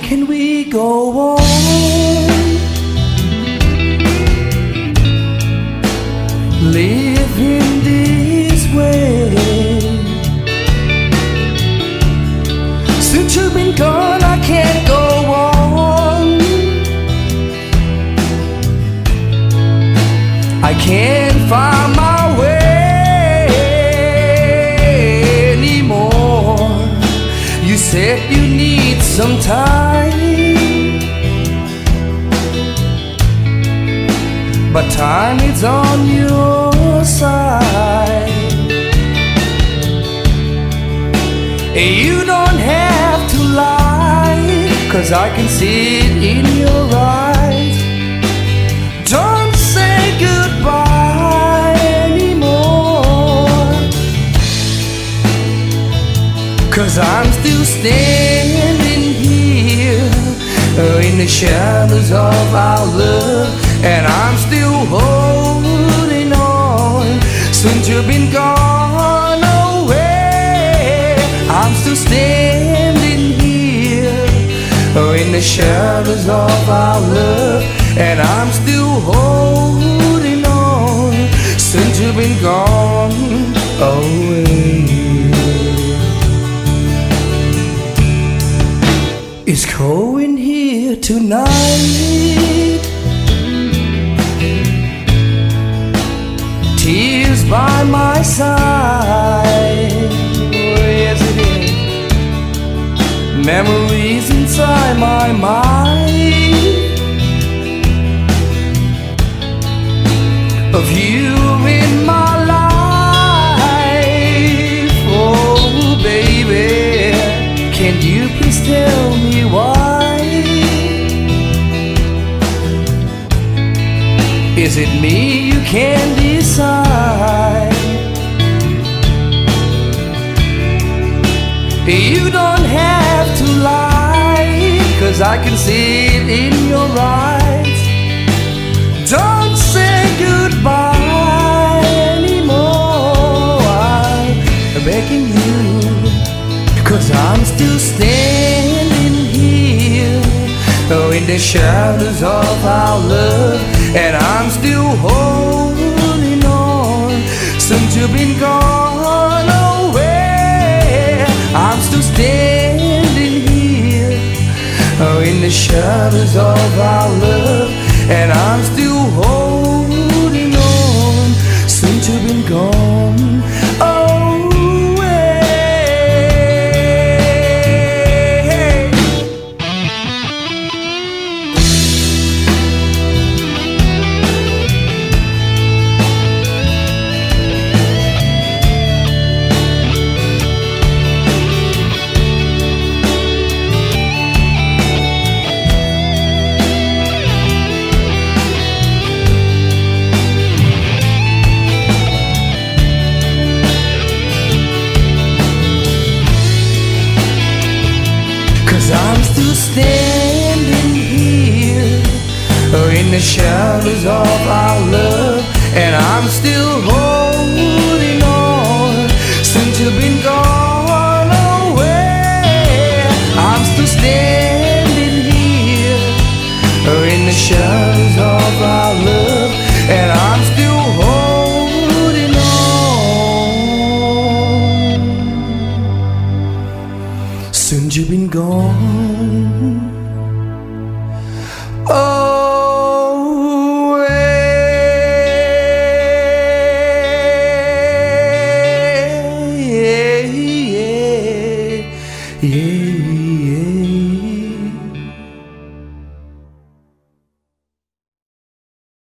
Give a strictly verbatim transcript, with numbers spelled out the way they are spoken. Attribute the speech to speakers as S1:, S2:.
S1: can we go on living this way? Since you've been gone, I can't go on. I can't find my way anymore. You said you need some time, but time is on your side. You don't have to lie, 'cause I can see it in your eyes. Don't say goodbye anymore, 'cause I'm still standing here in the shadows of our love, and I'm still holding on. Since you've been gone away, I'm still standing here in the shadows of our love, and I'm still holding on. Since you've been gone away, it's cold in here tonight. Tears by my side. Oh, yes it is. Memories inside my mind of you in my life. Oh baby, can you please tell me why? Is it me you can't decide? You don't have to lie, 'cause I can see it in your eyes. Don't say goodbye anymore, I'm begging you, 'cause I'm still standing here in the shadows of our love, and I'm still holding on. Since you've been gone away, I'm still standing here in the shadows of our love, and I'm still holding on. Since you've been gone away. I'm still standing here in the shadows of our love, and I'm still holding